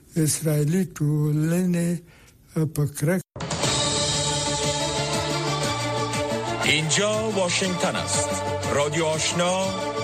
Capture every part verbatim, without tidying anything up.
اسرائیلی ټولنې په کرک. اینجا واشنگتن است. رادیو آشنا،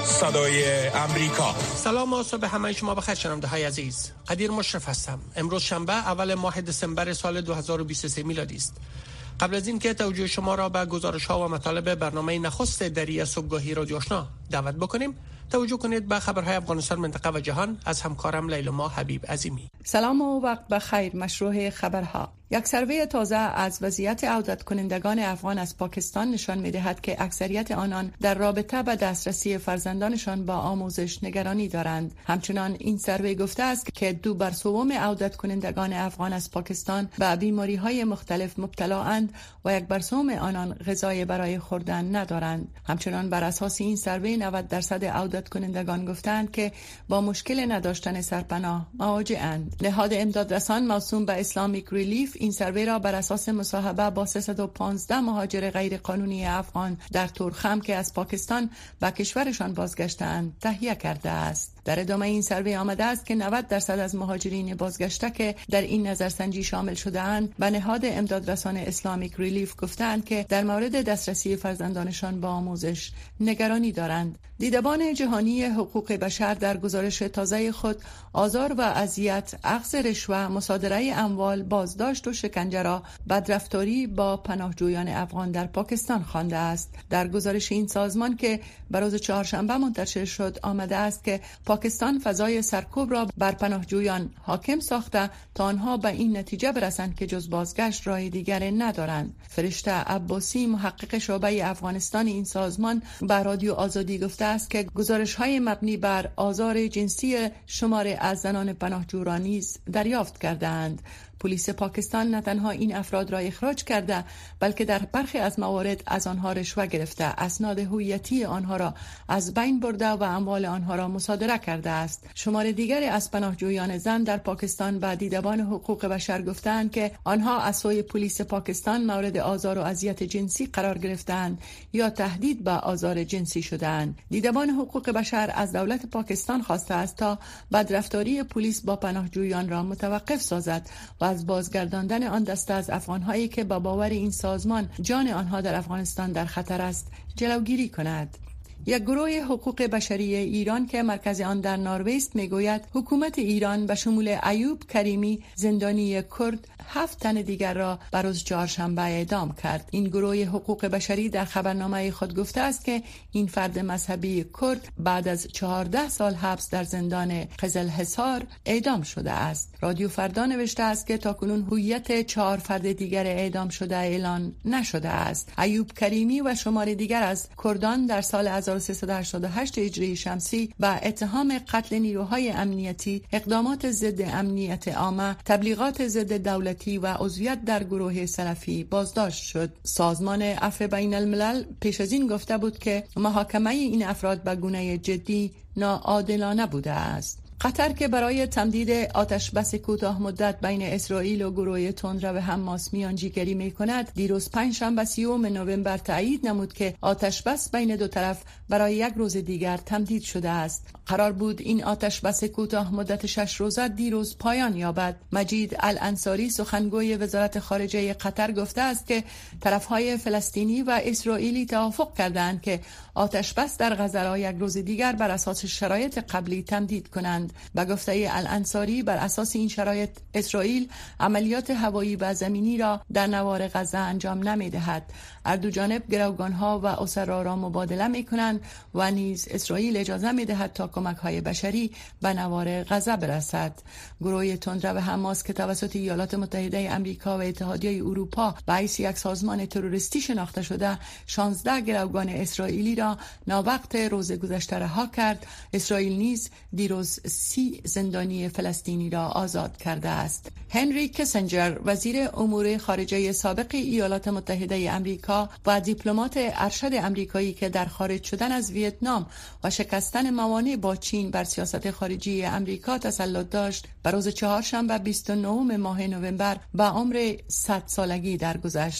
صدای امریکا. سلام و صبح همه شما بخیر شنونده های عزیز. قدیر مشرف هستم. امروز شنبه اول ماه دسامبر سال دو هزار و بیست و سه میلادی است. قبل از این که توجه شما را به گزارش ها و مطالب برنامه نخست دری صبحگاهی رادیو آشنا دعوت بکنیم، توجه کنید به خبرهای افغانستان، منطقه و جهان از همکارم لیلما حبیب عظیمی. سلام و وقت بخیر. مشروع خبرها. یک سروی تازه از وضعیت عودت کنندگان افغان از پاکستان نشان می‌دهد که اکثریت آنان در رابطه با دسترسی فرزندانشان با آموزش نگرانی دارند. همچنان این سروی گفته است که دو بر سوم عودت کنندگان افغان از پاکستان به بیماری‌های مختلف مبتلااند و یک بر سوم آنان غذای برای خوردن ندارند. همچنان بر اساس این سروی نود درصد عودت کنندگان گفتند که با مشکل نداشتن سرپناه مواجه‌اند. نهاد امدادرسان موسوم به اسلامیک ریلیف این سروی را بر اساس مصاحبه با سیصد و پانزده مهاجر غیر قانونی افغان در تورخم که از پاکستان به کشورشان بازگشتند تهیه کرده است. در ادامه این سروی آمده است که نود درصد از مهاجرین بازگشته که در این نظرسنجی شامل شده‌اند به نهاد امدادرسان اسلامیک ریلیف گفتند که در مورد دسترسی فرزندانشان با آموزش نگرانی دارند. دیدبان جهانی حقوق بشر در گزارش تازه خود آزار و اذیت، اخذ رشوه، مصادره اموال، بازداشت و شکنجه را بدرفتاری با پناهجویان افغان در پاکستان خوانده است. در گزارش این سازمان که بر روز چهارشنبه منتشر شد آمده است که پاکستان فضای سرکوب را بر پناهجویان حاکم ساخته تا آنها به این نتیجه برسند که جز بازگشت راه دیگر ندارند. فرشته عباسی، محقق شعبه افغانستان این سازمان، به رادیو آزادی گفته است که گزارش‌های مبنی بر آزار جنسی شمار از زنان پناهجو را نیز دریافت کردند. پلیس پاکستان نه تنها این افراد را اخراج کرده بلکه در برخی از موارد از آنها رشوه گرفته، اسناد هویتی آنها را از بین برده و اموال آنها را مصادره کرده است. شمار دیگری از پناهجویان زن در پاکستان به دیدبان حقوق بشر گفتند که آنها از سوی پلیس پاکستان مورد آزار و اذیت جنسی قرار گرفتند یا تهدید به آزار جنسی شدند. دیدبان حقوق بشر از دولت پاکستان خواسته است تا بدرفتاری پلیس با پناهجویان را متوقف سازد و از بازگرداندن آن دسته از افغان‌هایی که با باور این سازمان جان آنها در افغانستان در خطر است جلوگیری کند. یک گروه حقوق بشری ایران که مرکز آن در نروژ است میگوید حکومت ایران به شمول ایوب کریمی زندانی کرد هفت تن دیگر را بر روز چهارشنبه اعدام کرد. این گروه حقوق بشری در خبرنامه خود گفته است که این فرد مذهبی کرد بعد از چهارده سال حبس در زندان قزلحصار اعدام شده است. رادیو فردا نوشته است که تاکنون هویت چهار فرد دیگر اعدام شده اعلان نشده است. ایوب کریمی و شمار دیگر از کردان در سال هزار و سیصد و هشتاد و هشت هجری شمسی با اتهام قتل نیروهای امنیتی، اقدامات ضد امنیت عامه، تبلیغات ضد دولتی و عضویت در گروه سلفی بازداشت شد. سازمان عفو بین الملل پیش از این گفته بود که محاکمه این افراد به گونه جدی ناعادلانه بوده است. قطر که برای تمدید آتش بس کوتاه مدت بین اسرائیل و گروه تندرو حماس میانجیگری می‌کند، دیروز پنجشنبه سیوم نوامبر تایید نمود که آتش بس بین دو طرف برای یک روز دیگر تمدید شده است. قرار بود این آتش بس کوتاه مدت شش روزه دیروز پایان یابد. مجید الانصاری سخنگوی وزارت خارجه قطر گفته است که طرف‌های فلسطینی و اسرائیلی توافق کردند که آتش بس در غزه را یک روز دیگر بر اساس شرایط قبلی تمدید کنند. به گفته الانصاری بر اساس این شرایط اسرائیل عملیات هوایی و زمینی را در نوار غزه انجام نمی‌دهد. هر دو جانب گروگان‌ها و اسرا را مبادله می‌کنند و نیز اسرائیل اجازه می‌دهد تا کمک‌های بشری به نوار غزه برسد. گروه تندرو حماس که توسط ایالات متحده آمریکا و اتحادیه اروپا به حیث یک سازمان تروریستی شناخته شده، شانزده گروگان اسرائیلی را ناوقت روز گذشته رها کرد. اسرائیل نیز دیروز سی زندانی فلسطینی را آزاد کرده است. هنری کیسنجر وزیر امور خارجه سابق ایالات متحده آمریکا و دیپلمات ارشد آمریکایی که در خارج شدن از ویتنام و شکستن موانع با چین بر سیاست خارجی آمریکا تسلط داشت، بر روز چهارشنبه بیست و نه ماه نوامبر به عمر صد سالگی درگذشت.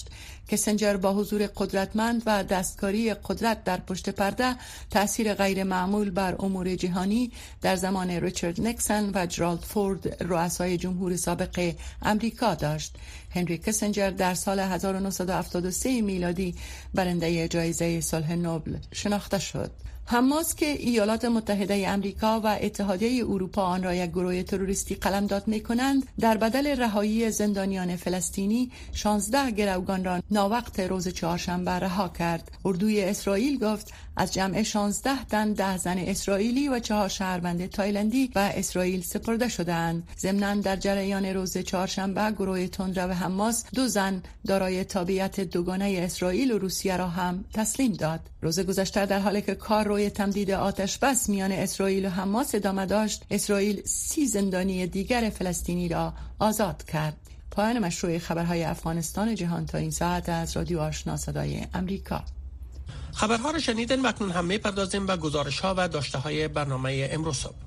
کسنجر با حضور قدرتمند و دستکاری قدرت در پشت پرده تأثیر غیر معمول بر امور جهانی در زمان ریچارد نیکسون و جرالد فورد رؤسای جمهور سابق امریکا داشت. هنری کسنجر در سال هزار و نهصد و هفتاد و سه میلادی برنده جایزه صلح نوبل شناخته شد. حماس که ایالات متحده امریکا و اتحادیه اروپا آن را یک گروه تروریستی قلمداد می‌کنند، در بدل رهایی زندانیان فلسطینی شانزده گروگان را ناوقت روز چهارشنبه رها کرد. اردوی اسرائیل گفت از جمع شانزده تن ده زن اسرائیلی و چهار شهروند تایلندی و اسرائیل سپرده شدند. ضمناً در جریان روز چهارشنبه گروه تندرو حماس دو زن دارای تابعیت دوگانه اسرائیل و روسیه را هم تسلیم داد. روز گذشته در حالی که کار روی تمدید آتش بس میان اسرائیل و حماس ادامه داشت، اسرائیل سی زندانی دیگر فلسطینی را آزاد کرد. پایان مشروع خبرهای افغانستان جهان تا این ساعت از رادیو آشنا صدای امریکا. خبرها را شنیدن و اکنون هم می‌پردازیم به گزارش‌ها و داشته‌های برنامه امروز صبح.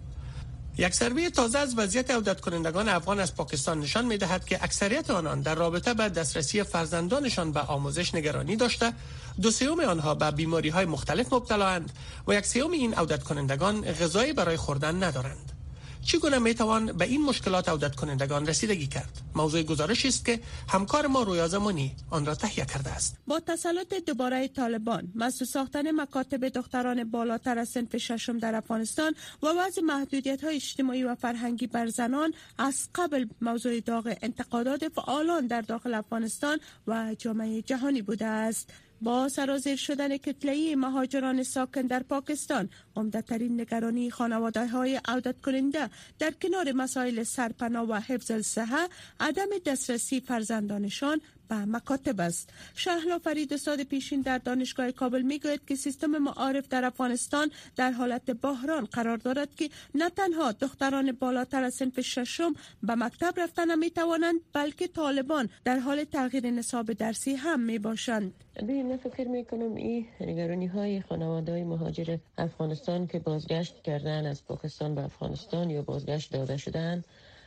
یک سروی تازه از وضعیت عودت کنندگان افغان از پاکستان نشان می‌دهد که اکثریت آنان در رابطه با دسترسی فرزندانشان به آموزش نگرانی داشته، دو سوم آنها به بیماری‌های مختلف مبتلااند و یک سوم این عودت کنندگان غذایی برای خوردن ندارند. چگونه میتوان به این مشکلات عودت کنندگان رسیدگی کرد؟ موضوع گزارشی است که همکار ما رویا زمانی آن را تهیه کرده است. با تسلط دوباره طالبان، مسئول ساختن مکاتب دختران بالاتر از صنف ششم در افغانستان و وضع محدودیت‌های اجتماعی و فرهنگی بر زنان از قبل موضوع داغ انتقادات فعالان در داخل افغانستان و جامعه جهانی بوده است. با سرازیر شدن کتله‌ای مهاجران ساکن در پاکستان، عمده‌ترین نگرانی خانواده‌های عودت کننده در کنار مسائل سرپناه و حفظ الصحه، عدم دسترسی فرزندانشان به مکاتب است. شهلا فرید استاد پیشین در دانشگاه کابل میگوید که سیستم معارف در افغانستان در حالت بحران قرار دارد که نه تنها دختران بالاتر از صنف ششم به مکتب رفتن نمیتوانند، بلکه طالبان در حال تغییر نصاب درسی هم میباشند. من فکر میکنم این نگرانی های خانواده های مهاجر افغانستان که بازگشت کردن از پاکستان به افغانستان یا بازگشت داده شدن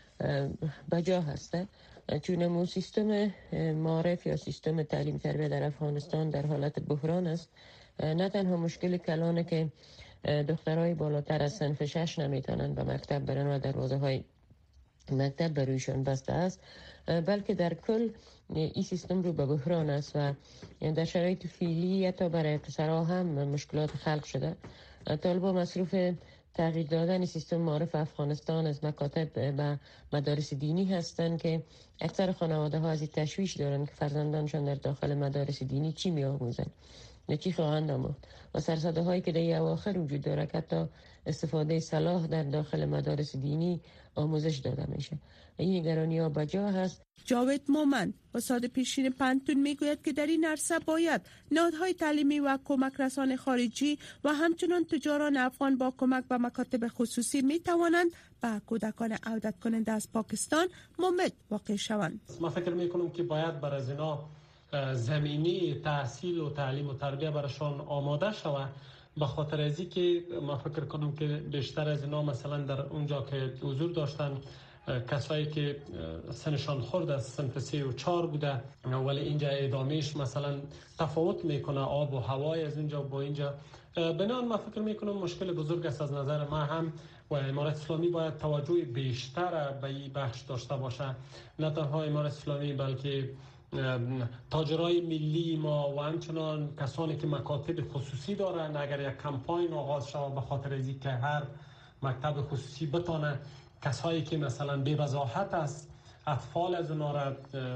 بجا هسته، چون مو سیستم معارف یا سیستم تعلیم تربیت در افغانستان در حالت بحران است. نه تنها مشکل کلانه که دخترای بالاتر از صنف شش نمیتونن به مکتب برن و دروازه های مکتب برویشان بسته است، بلکه در کل این سیستم رو به بحران است و در شرایط فعلی تا برای پسرها هم مشکلات خلق شده. طالبان مصروف تغییر دادن سیستم معارف افغانستان از مکاتب به مدارس دینی هستند که اکثر خانواده ها از این تشویش دارند که فرزندانشان در داخل مدارس دینی چی می آموزند، نه چی خواهند آموخت، و سرسده هایی که در این اواخر وجود داره که حتی استفاده صلاح در داخل مدارس دینی آموزش داده میشه. این نگرانی ها بجا هست. جاوید مومن استاد پیشین پنتون میگوید که در این عرصه باید نهادهای تعلیمی و کمک رسان خارجی و همچنان تجاران افغان با کمک به مکاتب خصوصی میتوانند به کودکان عودت کننده از پاکستان ممد واقع شوند. ما فکر میکنم که باید برای از اینا زمینی تحصیل و تعلیم و تربیه براشون آماده شود، به خاطر ازی که ما فکر کنم که بیشتر از اینا مثلا در اونجا که حضور داشتن کسایی که سنشان خورد از صنف سه و چهار بوده، ولی اینجا ادامهش مثلا تفاوت میکنه، آب و هوای از اینجا با اینجا. بنابراین ما فکر میکنم مشکل بزرگ است. از نظر ما هم و امارت اسلامی باید توجه بیشتر به این بخش داشته باشه، نه تنها امارت اسلامی بلکه تاجرای ملی ما و همچنان کسانی که مکاتب خصوصی دارن. اگر یک کمپاین آغاز شود به خاطر از اینکه هر مکتب خصوصی بتونه کسایی که مثلا بی وضاحت است اطفال از اونا را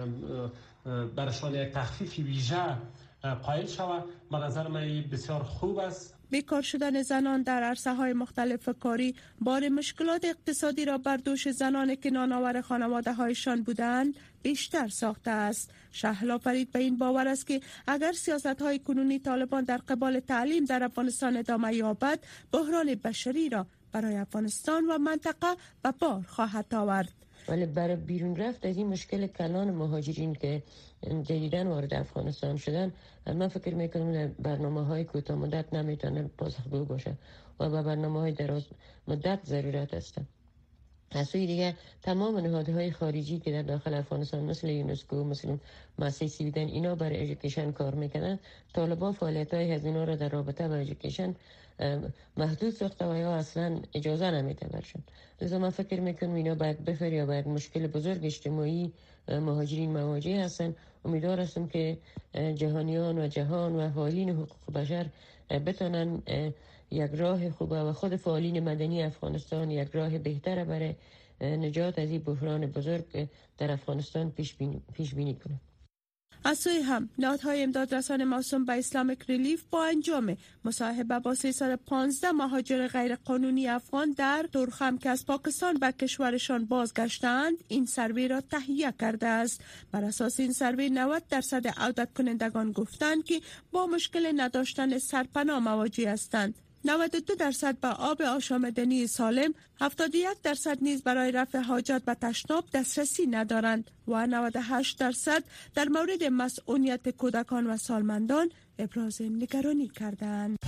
برشان یک تخفیف ویژه قائل شود، به نظر من بسیار خوب است. بیکار شدن زنان در عرصه‌های مختلف کاری بار مشکلات اقتصادی را بر دوش زنان که نانآور خانواده‌هایشان بودند بیشتر ساخته است. شهلا فرید به این باور است که اگر سیاست‌های کنونی طالبان در قبال تعلیم در افغانستان ادامه یابد، بحران بشری را برای افغانستان و منطقه به بار خواهد آورد. ولی برای بیرون رفت از این مشکل کلان مهاجرین که جدیداً وارد افغانستان شدن، من فکر میکنم برنامه‌های کوتاه مدت نمیتونه پاسخگو باشه و به برنامه‌های دراز مدت ضرورت است. از سوی دیگه تمام نهادهای خارجی که در داخل افغانستان مثل یونسکو، مثل مؤسسه سویدن، اینا برای ایژوکیشن کار میکنن. طالبان فعالیت‌های از اینا را در رابطه با ایژوکیشن محدود ساخته و یا اصلا اجازه نمیده برشون. لذا من فکر میکنم اینا باید بفر یا باید مشکل بزرگ اجتماعی مهاجرین مواجه هستن. امیدوار هستم که جهانیان و جهان و فعالین حقوق بشر بتونن یک راه خوبه و خود فعالین مدنی افغانستان یک راه بهتره برای نجات از این بحران بزرگ در افغانستان پیش بینی, پیش بینی کنه. از سوی هم نهادهای امدادرسان موسوم به اسلامیک ریلیف با انجام مصاحبه با سیصد و پانزده مهاجر غیرقانونی افغان در تورخم که از پاکستان به کشورشان بازگشتند این سروی را تهیه کرده است. بر اساس این سروی نود درصد عودت کنندگان گفتند که با مشکل نداشتن سرپناه مواجه هستند. نود و دو درصد به آب آشامیدنی سالم، هفتاد و یک درصد نیز برای رفع حاجت به تشناب دسترسی ندارند و نود و هشت درصد در مورد مسئولیت کودکان و سالمندان ابراز نگرانی کردند.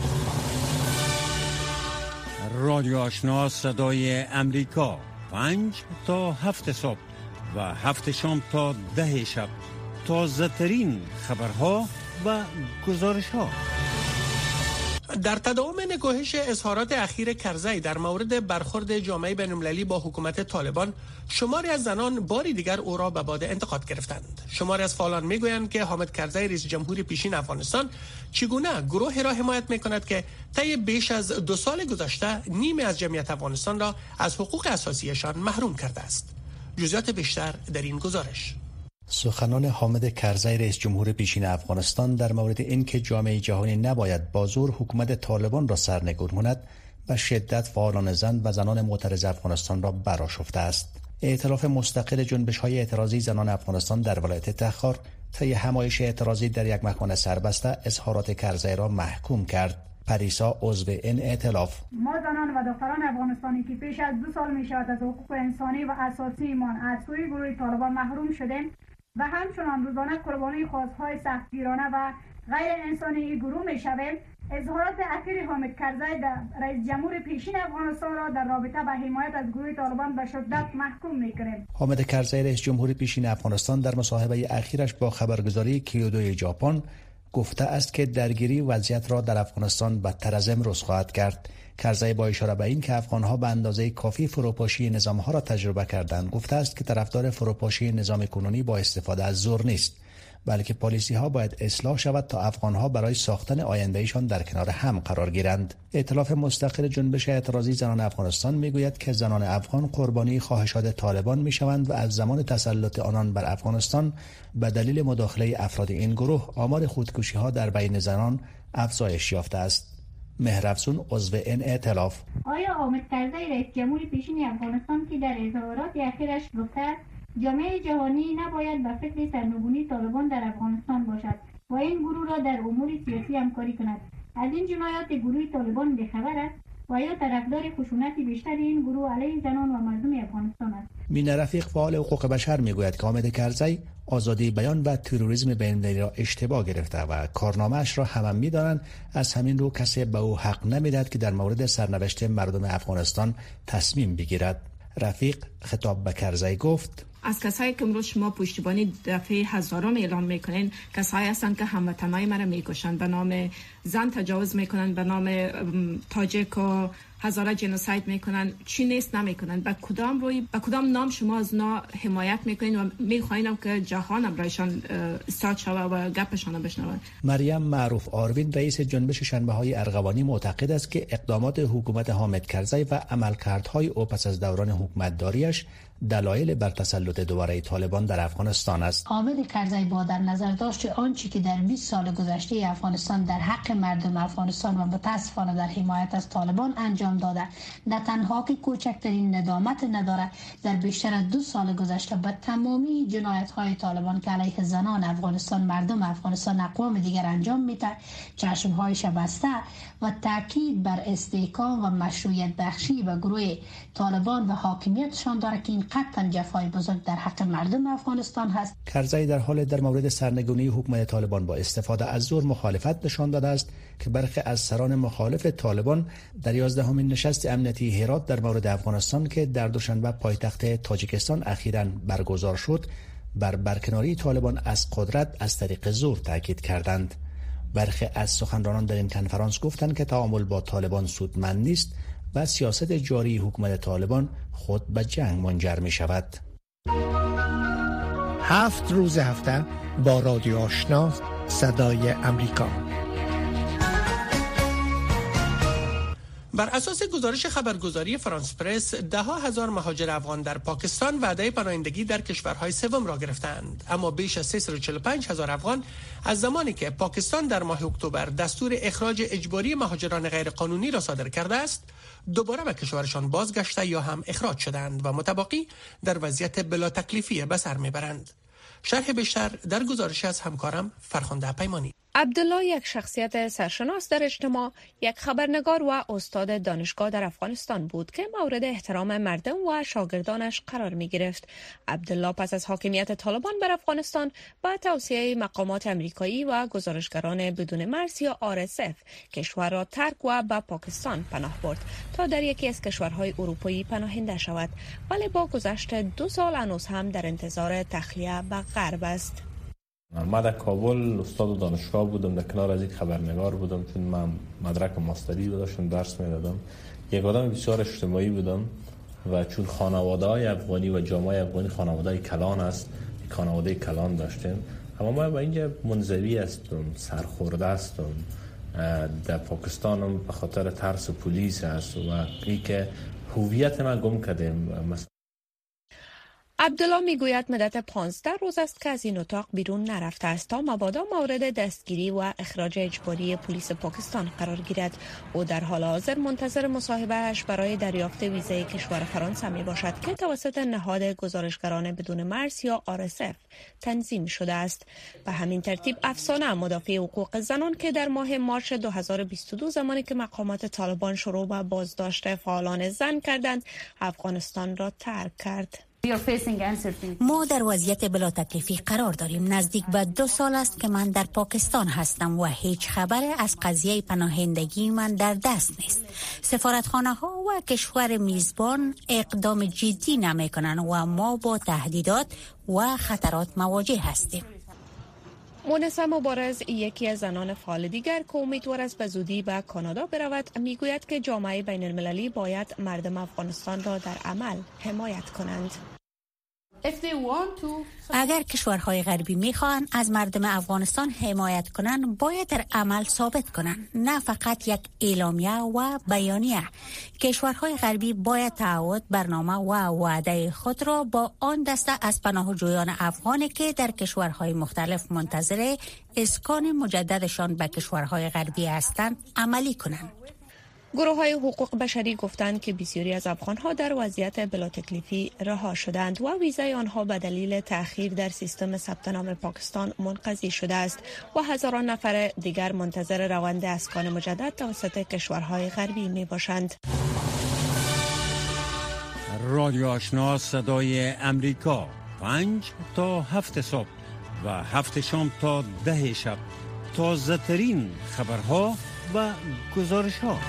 رادیو آشنا صدای امریکا، پنج تا هفت صبح و هفت شام تا ده شب، تازه ترین خبرها و گزارش ها. در تداوم نگاهش اظهارات اخیر کرزی در مورد برخورد جامعه بین‌المللی با حکومت طالبان، شماری از زنان باری دیگر او را به باد انتقاد گرفتند. شماری از فعالان میگویند که حامد کرزی رئیس جمهور پیشین افغانستان چگونه گروهی را حمایت میکند که طی بیش از دو سال گذشته نیمی از جمعیت افغانستان را از حقوق اساسیشان محروم کرده است. جزئیات بیشتر در این گزارش. سخنان حامد کرزی رئیس جمهور پیشین افغانستان در مورد اینکه جامعه جهانی نباید با زور حکومت طالبان را سرنگون کند به شدت فعالان زن و زنان معترض افغانستان را برآشفته است. ائتلاف مستقل جنبش‌های اعتراضی زنان افغانستان در ولایت تخار طی همایش اعتراضی در یک مکان سربسته اظهارات کرزی را محکوم کرد. پریسا عضو این ائتلاف: ما زنان و دختران افغانستانی که پیش از دو سال می شود از حقوق انسانی و اساسی ایمان از سوی گروه طالبان محروم شدیم و همچنان روزانه قربانی خواست‌های سختگیرانه و غیر انسانی این گروه می‌شویم، اظهارات اخیر حامد کرزی رئیس جمهور پیشین افغانستان را در رابطه با حمایت از گروه طالبان به شدت محکوم می‌کنیم. حامد کرزی رئیس جمهور پیشین افغانستان در مصاحبه اخیرش با خبرگزاری کیودو ژاپن گفته است که درگیری وضعیت را در افغانستان بدتر از امروز خواهد کرد. کرزی با اشاره به این که افغان‌ها به اندازه کافی فروپاشی نظام‌ها را تجربه کردند گفته است که طرفدار فروپاشی نظام کنونی با استفاده از زور نیست، بلکه پالیسی‌ها باید اصلاح شود تا افغان‌ها برای ساختن آینده‌ایشان در کنار هم قرار گیرند. ائتلاف مستقل جنبش اعتراضی زنان افغانستان میگوید که زنان افغان قربانی خواهشات طالبان میشوند و از زمان تسلط آنان بر افغانستان به دلیل مداخله افراد این گروه آمار خودکشی‌ها در بین زنان افزایش یافته است. مهرافزون عضو این ائتلاف: آیا حامد کرزی رئیس جمهور پیشین افغانستان که در اظهارات اخیرش گفته جامعه جهانی نباید به فکر سرنگونی طالبان در افغانستان باشد و این گروه را در امور سیاسی همکاری کند، از این جنایات گروه طالبان بخبر است و یا طرفدار خشونت بیشتر این گروه علیه زنان و مردم افغانستان است؟ مین رفیق فعال حقوق بشر میگوید که حامد کرزی آزادی بیان و تروریسم بین‌المللی را اشتباه گرفته و کارنامه‌اش را هم می‌دانند. از همین رو کسی به او حق نمی‌دهد که در مورد سرنوشت مردم افغانستان تصمیم بگیرد. رفیق خطاب به کرزی گفت: از کسایی که امروز شما پشتیبانی دفعه هزارم اعلام میکنین کسایی هستند که هموطنای مرا میکشن، به نام زن تجاوز میکنن، به نام تاجیک و هزاره جنوساید میکنن. چی نیست نمیکنن. به کدام روی به کدام نام شما از نا حمایت میکنین و میخواینم که جهان برایشان استاد شوه و گپشان بشنوند. مریم معروف آروین رئیس جنبش شنبه‌های ارغوانی معتقد است که اقدامات حکومت حامد کرزی و عملکردهای او پس از دوران حکومتداریش دلایل بر تسلط دوباره طالبان در افغانستان است. حامد کرزی با در نظر داشت آنچه که در بیست سال گذشته افغانستان در حق مردم افغانستان و متاسفانه در حمایت از طالبان انجام داده، نه تنها که کوچکترین ندامت ندارد، در بیشتر از دو سال گذشته به تمامی جنایت‌های طالبان که علیه زنان افغانستان، مردم افغانستان، اقوام دیگر انجام میده چشم‌هایش بسته و تاکید بر استحکام و مشروعیت بخشی به گروه طالبان و حاکمیتشان داره که این قطعا جفای بزرگ در حق مردم افغانستان هست. کرزی در حال در مورد سرنگونی حکومت طالبان با استفاده از زور مخالفت نشان داده است که برخی از سران مخالف طالبان در یازدهم هفتمین نشست امنیتی هرات در مورد افغانستان که در دوشنبه پایتخت تاجیکستان اخیراً برگزار شد، بر برکناری طالبان از قدرت از طریق زور تاکید کردند. برخی از سخنرانان در این کنفرانس گفتند که تعامل با طالبان سودمند نیست و سیاست جاری حکومت طالبان خود به جنگ منجر می شود. هفت روز هفته با رادیو آشنا صدای امریکا. بر اساس گزارش خبرگزاری فرانس پرس، ده ها هزار مهاجر افغان در پاکستان وعده پناهندگی در کشورهای سوم را گرفتند، اما بیش از سیصد و چهل و پنج هزار افغان از زمانی که پاکستان در ماه اکتبر دستور اخراج اجباری مهاجران غیرقانونی را صادر کرده است، دوباره به کشورشان بازگشته یا هم اخراج شدند و متباقی در وضعیت بلا تکلیفی به سر میبرند. شرح بیشتر در گزارش از همکارم فرخنده پیمانی. عبدالله یک شخصیت سرشناس در اجتماع، یک خبرنگار و استاد دانشگاه در افغانستان بود که مورد احترام مردم و شاگردانش قرار می گرفت. عبدالله پس از حاکمیت طالبان بر افغانستان با توصیه مقامات امریکایی و گزارشگران بدون مرز یا آر اس اف کشور را ترک و به پاکستان پناه برد تا در یکی از کشورهای اروپایی پناهنده شود، ولی با گذشت دو سال هنوز هم در انتظار تخلیه به غرب است. من در کابل استاد دانشگاه بودم، در کنار از یک خبرنگار بودم، چون من مدرک ماستری داشتم، درس میدادم. یک آدم بسیار اجتماعی بودم و چون خانواده های افغانی و جامعه افغانی خانواده های کلان است، یک خانواده کلان داشتیم، اما من با اینجا منزوی هستم، سرخورده هستم. در پاکستانم به خاطر ترس پلیس است و ای که هویت من گم کردیم. عبدالله میگوید مدت پانزده روز است که از این اتاق بیرون نرفته است تا مبادا مورد دستگیری و اخراج اجباری پلیس پاکستان قرار گیرد. او در حال حاضر منتظر مصاحبه‌اش برای دریافت ویزای کشور فرانسه می باشد که توسط نهاد گزارشگران بدون مرز یا آر اس اف تنظیم شده است. به همین ترتیب افسانه مدافع حقوق زنان که در ماه مارس دو هزار و بیست و دو زمانی که مقامات طالبان شروع به بازداشت فعالان زن کردند، افغانستان را ترک کرد. ما در وضعیت بلا تکلیفی قرار داریم. نزدیک به دو سال است که من در پاکستان هستم و هیچ خبر از قضیه پناهندگی من در دست نیست. سفارتخانه ها و کشور میزبان اقدام جدی نمی کنند و ما با تهدیدات و خطرات مواجه هستیم. مونسه مبارز، یکی از زنان فعال دیگر که امیدوار است به زودی به کانادا برود، میگوید که جامعه بین المللی باید مردم افغانستان را در عمل حمایت کنند. اگر کشورهای غربی میخواهند از مردم افغانستان حمایت کنند، باید در عمل ثابت کنند، نه فقط یک اعلامیه و بیانیه. کشورهای غربی باید تعهد، برنامه و وعده خود را با آن دسته از پناهجویان افغانی که در کشورهای مختلف منتظر اسکان مجددشان به کشورهای غربی هستند عملی کنند. گروه های حقوق بشری گفتند که بسیاری از افغانها در وضعیت بلا تکلیفی رها شدند و ویزای آنها به دلیل تأخیر در سیستم ثبت نام پاکستان منقضی شده است و هزاران نفر دیگر منتظر روند اسکان مجدد توسط کشورهای غربی می باشند. رادیو آشنا صدای امریکا، پنج تا هفت صبح و هفت شام تا ده شب، تازه ترین خبرها و گزارش ها.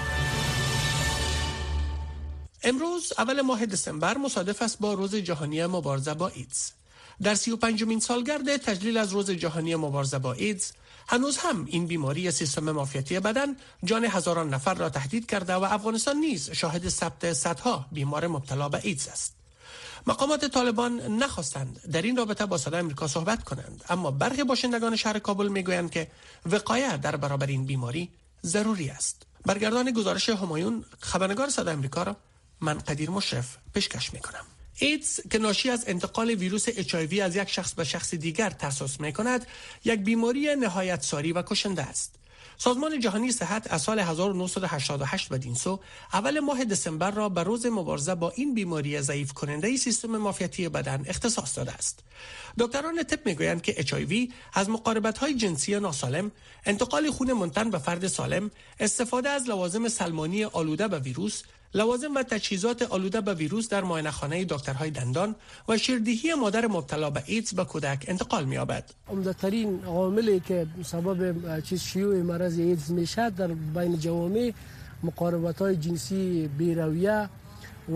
امروز اول ماه دسامبر مصادف است با روز جهانی مبارزه با ایدز. در سی و پنجمین سالگرد تجلیل از روز جهانی مبارزه با ایدز، هنوز هم این بیماری سیستم معافیتی بدن جان هزاران نفر را تهدید کرده و افغانستان نیز شاهد ثبت صدها بیمار مبتلا به ایدز است. مقامات طالبان نخواستند در این رابطه با صدای آمریکا صحبت کنند، اما برخی باشندگان شهر کابل میگویند که وقایه در برابر این بیماری ضروری است. برگردان گزارش همایون، خبرنگار صدای آمریکا را من قدیر مشرف پیشکش میکنم. ایدز که ناشی از انتقال ویروس اچ آی وی از یک شخص به شخص دیگر تحسس میکند، یک بیماری نهایت ساری و کشنده است. سازمان جهانی صحت از سال هزار و نهصد و هشتاد و هشت بدین سو اول ماه دسامبر را به روز مبارزه با این بیماری ضعیف کننده سیستم معافیتی بدن اختصاص داده است. دکتران طب میگویند که اچ آی وی از مقاربت‌های جنسی ناسالم، انتقال خون منتن به فرد سالم، استفاده از لوازم سلمانی آلوده به ویروس، لوازم و تجهیزات آلوده به ویروس در معاینه‌خانه دکترهای دندان و شیردهی مادر مبتلا به ایدز به کودک انتقال می‌یابد. عمده‌ترین عاملی که سبب چیز شیوع مرض ایدز میشه در بین جوامع مقاربت‌های جنسی بی‌رویه و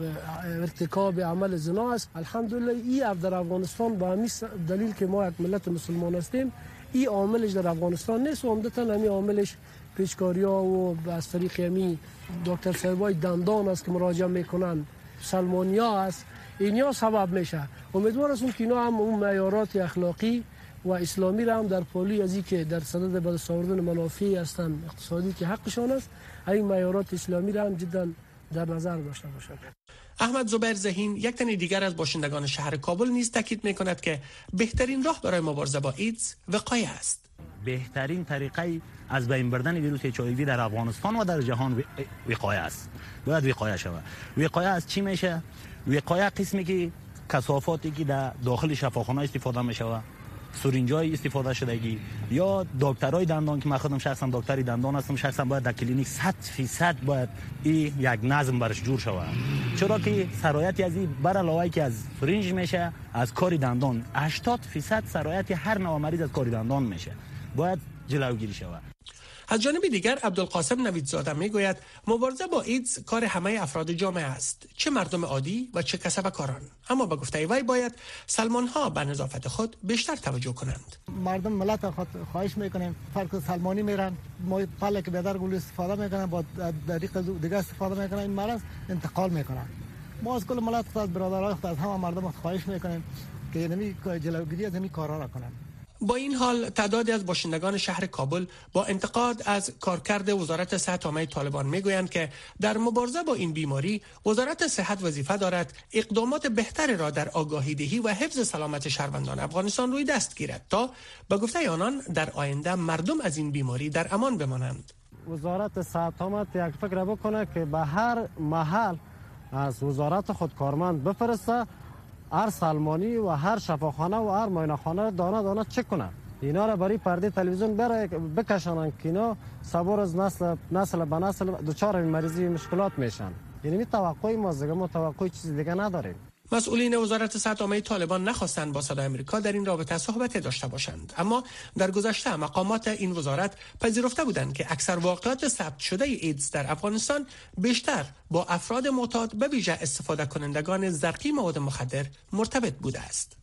ارتکاب عمل زنا است. الحمدلله این در افغانستان به همین دلیل که ما یک ملت مسلمان هستیم این عاملش در افغانستان نیست و عمدتاً همین عاملش پیشکاری‌ها و از طریق همین دکتر صاحبای دندان است که مراجعه میکنن، سلمانیا است، اینیا سبب میشه. امیدوار هستم که اینا هم اون معیارات اخلاقی و اسلامی را هم در پالی از این که در صدد به دست آوردن منافع هستن اقتصادی که حقشان است، این معیارات اسلامی را هم جدا در نظر داشته باشند. احمد زبیر ذهین، یک تن دیگر از باشندگان شهر کابل نیز تاکید میکند که بهترین راه برای مبارزه با ایدز وقایه است. بهترین طریقه از بین بردن ویروس اچ آی وی در افغانستان و در جهان وقایه است. باید وقایه شود. وقایه از چی میشه؟ وقایه قسمی که کثافاتی که در داخل شفاخانه استفاده میشه، سرنجای استفاده شدگی یا دکترای دندان که من خودم شخصا دکتری دندان هستم، شخصا باید در کلینیک صد فیصد باید این یک نظم برش جور شود، چرا که سرایت از این بر علاوه که از سرنج میشه از کار دندان هشتاد فیصد سرایت هر نوع مریض از کار دندان میشه، باید جلوگیری شود. از جانب دیگر عبدالقاسم نویدزاده میگوید مبارزه با ایدز کار همه افراد جامعه است، چه مردم عادی و چه کسب کاران، اما به گفته وی باید سلمان ها به نظافت خود بیشتر توجه کنند. مردم ملت خود خواهش میکنیم فرق سلمانی میرن، ما پله که بدر گل استفاده میکنن با طریق دیگه استفاده میکنن، این مرض انتقال میکنن. ما از کل ملت خود برادرای خود از همه مردم خواهش میکنیم که نمی جلوگیری از این کارا را کنن. با این حال تعدادی از باشندگان شهر کابل با انتقاد از کارکرد وزارت صحت عامه طالبان میگویند که در مبارزه با این بیماری وزارت صحت وظیفه دارد اقدامات بهتری را در آگاهی دهی و حفظ سلامت شهروندان افغانستان روی دست گیرد تا به گفته آنان در آینده مردم از این بیماری در امان بمانند. وزارت صحت عامه یک فکر بکنه که به هر محل از وزارت خود کارمند بفرسته، هر سلمانی و هر شفاخانه و هر معاینه‌خانه دانه دانه چک کنن، اینا را برای پرده تلویزیون برای بکشانن که اینا صبر از نسل نسل به نسل دچار این مریضی مشکلات میشن. یعنی می توقعی ما دیگه ما توقعی چیز دیگه نداریم. مسئولین وزارت صحت عامه طالبان نخواستند با صدای آمریکا در این رابطه صحبت داشته باشند، اما در گذشته مقامات این وزارت پذیرفته بودند که اکثر واقعات ثبت شده ایدز در افغانستان بیشتر با افراد معتاد به ویژه استفاده کنندگان زرقی مواد مخدر مرتبط بوده است.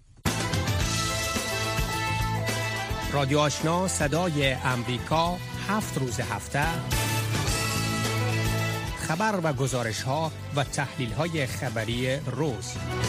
رادیو آشنا صدای امریکا، هفت روز هفته خبر و گزارش ها و تحلیل های خبری روز.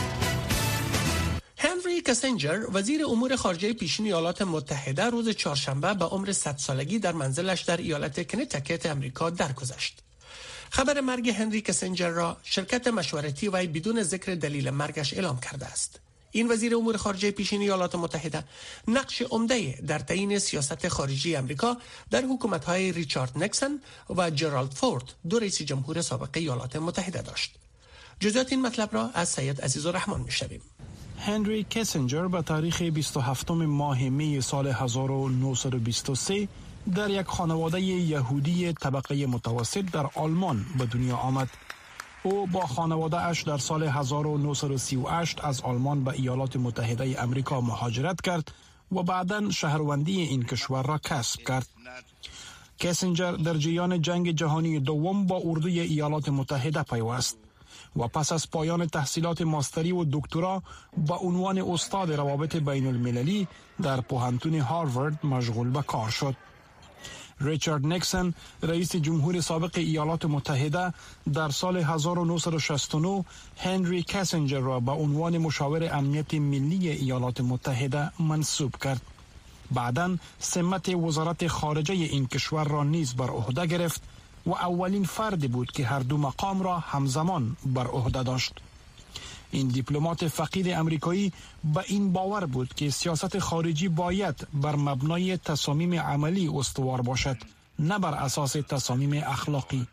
هنری کسنجر وزیر امور خارجه پیشین ایالات متحده روز چهارشنبه به عمر صد سالگی در منزلش در ایالت کنتیکت امریکا درگذشت. خبر مرگ هنری کسنجر را شرکت مشورتی وی بدون ذکر دلیل مرگش اعلام کرده است. این وزیر امور خارجه پیشین ایالات متحده نقش عمده در تعیین سیاست خارجی امریکا در حکومت‌های ریچارد نیکسون و جرالد فورد، دو رئیس جمهور سابق ایالات متحده داشت. جزئیات این مطلب را از سید عزیزالرحمن می‌شنویم. هنری کسنجر به تاریخ بیست و هفتم ماه می سال هزار و نهصد و بیست و سه در یک خانواده یهودی طبقه متوسط در آلمان به دنیا آمد. او با خانواده اش در سال هزار و نهصد و سی و هشت از آلمان به ایالات متحده امریکا مهاجرت کرد و بعداً شهروندی این کشور را کسب کرد. کسنجر در جریان جنگ جهانی دوم با اردوی ایالات متحده پیوست و پس از پایان تحصیلات ماستری و دکترا با عنوان استاد روابط بین المللی در پوهنتون هاروارد مشغول به کار شد. ریچارد نیکسون، رئیس جمهور سابق ایالات متحده، در سال هزار و نهصد و شصت و نه هنری کسنجر را به عنوان مشاور امنیت ملی ایالات متحده منصوب کرد. بعداً سمت وزارت خارجه این کشور را نیز بر عهده گرفت و اولین فردی بود که هر دو مقام را همزمان بر عهده داشت. این دیپلمات فقید امریکایی به این باور بود که سیاست خارجی باید بر مبنای تصامیم عملی استوار باشد، نه بر اساس تصامیم اخلاقی.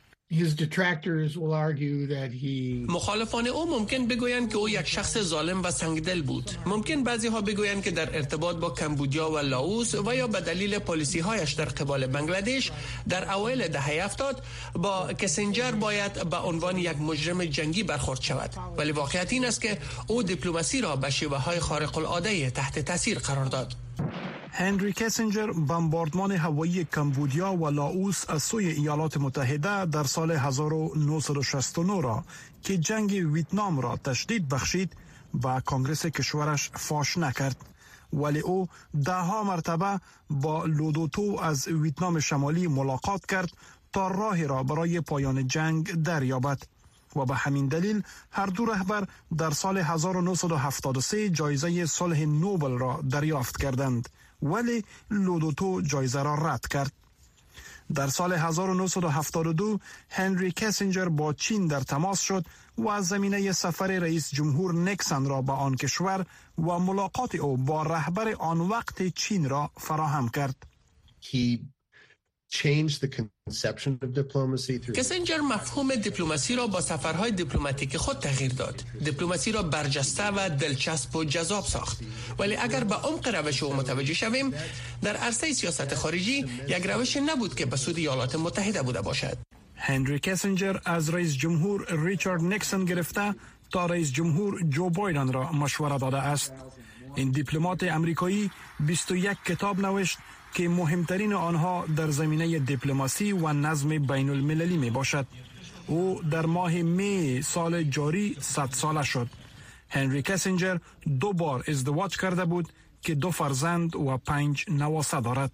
مخالفان او ممکن بگویند که او یک شخص ظالم و سنگدل بود. ممکن بعضی ها بگویند که در ارتباط با کمبودیا و لاوس و یا به دلیل پالیسی هایش در قبال بنگلادش در اوایل دهه هفتاد با کسنجر باید به عنوان یک مجرم جنگی برخورد شود، ولی واقعیت این است که او دیپلماسی را به شیوه های خارق العاده تحت تاثیر قرار داد. هنری کسینجر بمباردمان هوایی کمبودیا و لاوس از سوی ایالات متحده در سال هزار و نهصد و شصت و نه را که جنگ ویتنام را تشدید بخشید و کانگرس کشورش فاش نکرد، ولی او ده ها مرتبه با لودوتو از ویتنام شمالی ملاقات کرد تا راهی را برای پایان جنگ دریابد و به همین دلیل هر دو رهبر در سال هزار و نهصد و هفتاد و سه جایزه صلح نوبل را دریافت کردند، ولی لودوتو جایزه را رد کرد. در سال هزار و نهصد و هفتاد و دو هنری کسینجر با چین در تماس شد و از زمینه سفر رئیس جمهور نیکسون را به آن کشور و ملاقات او با رهبر آن وقت چین را فراهم کرد. کسینجر مفهوم دیپلماسی را با سفرهای دیپلماتیک خود تغییر داد. دیپلماسی را برجسته و دلچسب و جذاب ساخت. ولی اگر به عمق روش او متوجه شویم، در عرصه سیاست خارجی یک روش نبود که به سود ایالات متحده بوده باشد. هنری کسینجر از رئیس جمهور ریچارد نیکسون گرفته تا رئیس جمهور جو بایدن را مشوره داده است. این دیپلمات امریکایی بیست و یک کتاب نوشت که مهمترین آنها در زمینه دیپلماسی و نظم بین المللی می باشد. او در ماه می سال جاری صد ساله شد. هنری کسینجر دو بار ازدواج کرده بود که دو فرزند و پنج نواسه دارد.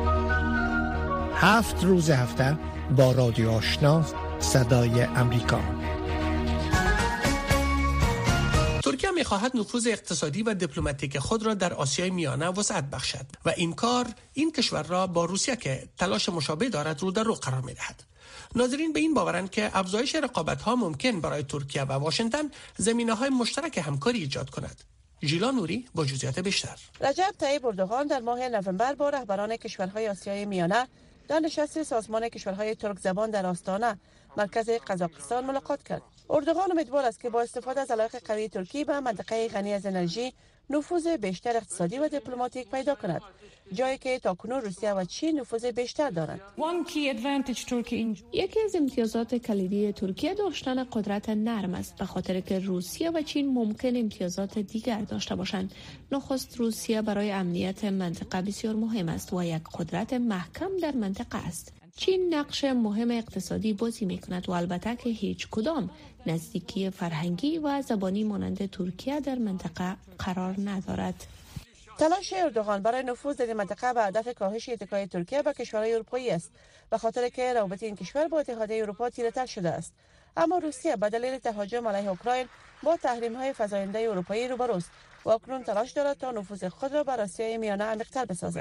هفت روز هفته با رادیو آشنا صدای امریکا. ترکیه می‌خواهد نفوذ اقتصادی و دیپلماتیک خود را در آسیای میانه وسعت بخشد و این کار این کشور را با روسیه که تلاش مشابه دارد رو در رو قرار می‌دهد. ناظرین به این باورند که افزایش رقابت‌ها ممکن برای ترکیه و واشنگتن زمینه‌های مشترک همکاری ایجاد کند. ژیلا نوری با جزئیات بیشتر. رجب طیب اردوغان در ماه نوامبر با رهبران کشورهای آسیای میانه در نشست سازمان کشورهای ترک زبان در آستانه مرکز قزاقستان ملاقات کرد. اردوغان امیدوار است که با استفاده از علاقه قوی ترکیه به منطقه غنی از انرژی نفوذ بیشتر اقتصادی و دیپلماتیک پیدا کند، جایی که تاکنون روسیه و چین نفوذ بیشتر دارند. یکی از امتیازات کلیدی ترکیه داشتن قدرت نرم است، به خاطر که روسیه و چین ممکن امتیازات دیگر داشته باشند. نخست روسیه برای امنیت منطقه بسیار مهم است و یک قدرت محکم در منطقه است. چین نقش مهم اقتصادی بازی می‌کند و البته که هیچ کدام نزدیکی فرهنگی و زبانی مانند ترکیه در منطقه قرار ندارد. تلاش اردوغان برای نفوذ در منطقه به هدف کاهش اتکای ترکیه به کشورهای اروپایی است، به خاطر که روابط این کشور با اتحادیه اروپا تیره‌تر شده است. اما روسیه به دلیل تهاجم علیه اوکراین با تحریم‌های فزاینده اروپایی روبروست و اکنون تلاش دارد تا نفوذ خود را بر آسیای میانه عمیق‌تر بسازد.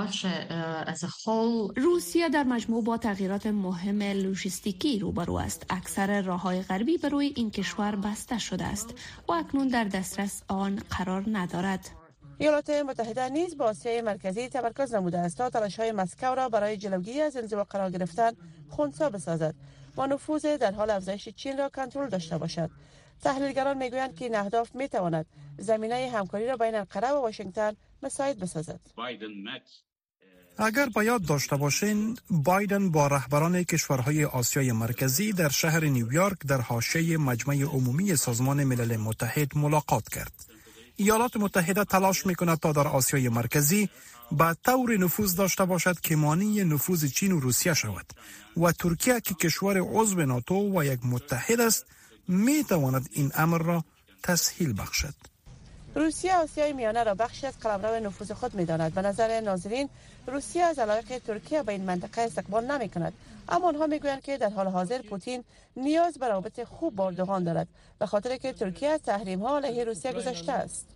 روسیه در مجموع با تغییرات مهم لوجستیکی روبرو است. اکثر راه‌های غربی به روی این کشور بسته شده است و اکنون در دسترس آن قرار ندارد. ایالات متحده نیز با آسیای مرکزی تمرکز نموده است تا تلاش‌های مسکو را برای جلوگیری از انزوا قرار گرفتن خنثی بسازد و نفوذ در حال افزایش چین را کنترل داشته باشد. تحلیلگران میگویند که این اهداف میتواند زمینه همکاری را بین انقره و واشنگتن مساعد بسازد. اگر به یاد داشته باشین، بایدن با رهبران کشورهای آسیای مرکزی در شهر نیویورک در حاشیه مجمع عمومی سازمان ملل متحد ملاقات کرد. ایالات متحده تلاش میکند تا در آسیای مرکزی به طور نفوذ داشته باشد که مانع نفوذ چین و روسیه شود و ترکیه که کشور عضو ناتو و یک متحد است می تواند این امر را تسهیل بخشد. روسیه آسیای میانه را بخشی از قلمرو نفوذ خود می داند. به نظر ناظرین روسیه از علاقه ترکیه به این منطقه استقبال نمی کند، اما آنها می گویند که در حال حاضر پوتین نیاز به روابط خوب با اردوغان دارد، به خاطر که ترکیه از تحریم ها علیه روسیه گذشته است.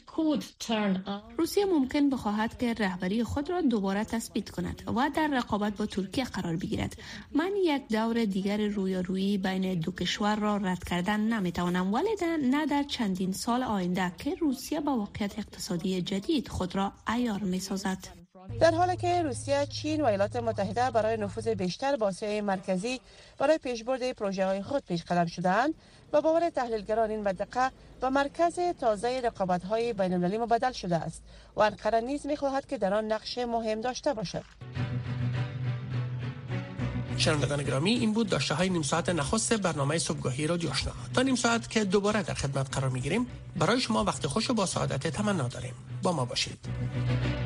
روسیه ممکن بخواهد که رهبری خود را دوباره تثبیت کند و در رقابت با ترکیه قرار بگیرد. من یک دور دیگر رویارویی بین دو کشور را رد کردن نمیتوانم، ولی نه در چندین سال آینده که روسیه با واقعیت اقتصادی جدید خود را عیار می‌سازد. در حالی که روسیه، چین و ایالات متحده برای نفوذ بیشتر با آسیای مرکزی برای پیشبرد پروژه‌های خود پیش قدم شده‌اند، و باور تحلیلگران این منطقه و مرکز تازه رقابت‌های بین‌المللی مبدل شده است و انقره نیز می‌خواهد که در آن نقش مهم داشته باشد. شنوندگان گرامی، این بود داشته های نیم ساعت نخست برنامه صبحگاهی رادیو آشنا. تا نیم ساعت که دوباره در خدمت قرار می‌گیریم، برای شما وقت خوش و با سعادت تمنا داریم. با ما باشید.